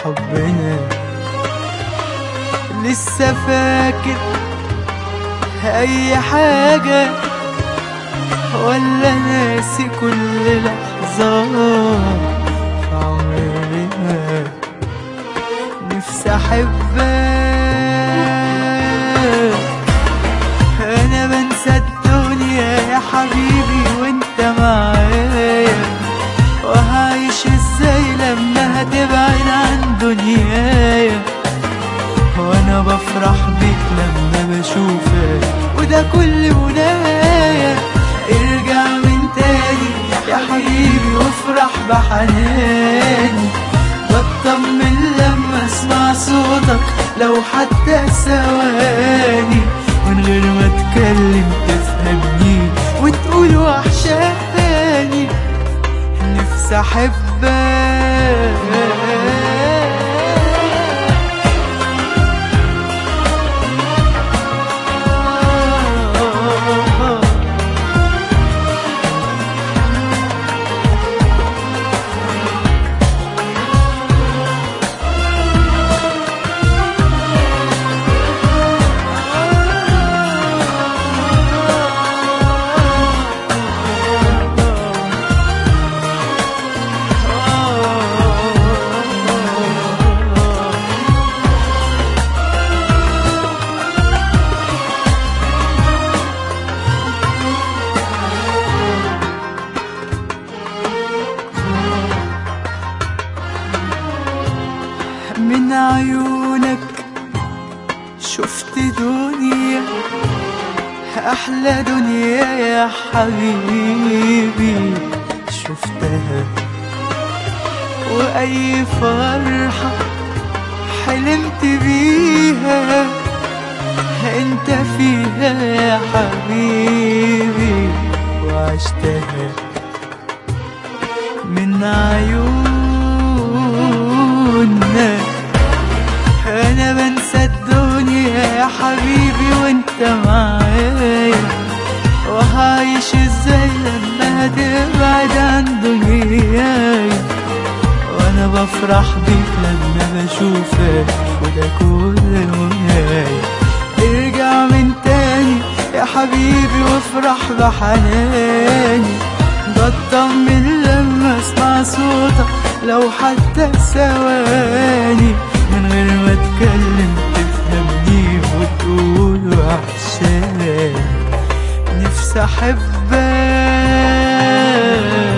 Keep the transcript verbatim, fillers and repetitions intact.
حبنا. لسه فاكر اي حاجة ولا ناسي كل لحظة في عمرنا؟ نفسي احبك، انا بنسى الدنيا يا حبيبي وانت معايا، وهعيش ازاي لما هتبعد عن دنيايا؟ وانا بفرح بيك لما بشوفك وده كل منايا. ارجع من تاني يا حبيبي وافرح بحناني، بطمن لما اسمع صوتك لو حتى ثواني، من غير ما اتكلم تفهمني وتقول وحشاني. نفسي احبك. من عيونك شفت دنيا أحلى دنيا يا حبيبي شفتها، وأي فرحة حلمت بيها انت فيها يا حبيبي وعشتها. من عيونك انا بنسى الدنيا يا حبيبي وانت معايا، وهعيش ازاي لما هتبعد عن دنياي؟ وانا بفرح بيك لما بشوفك وده كل منايا. ارجع من تاني يا حبيبي وافرح بحناني، بطمن لما اسمع صوتك لو حتى ثواني، من غير ما اتكلم تفهمني وتقول وحشاني. نفسي احبك.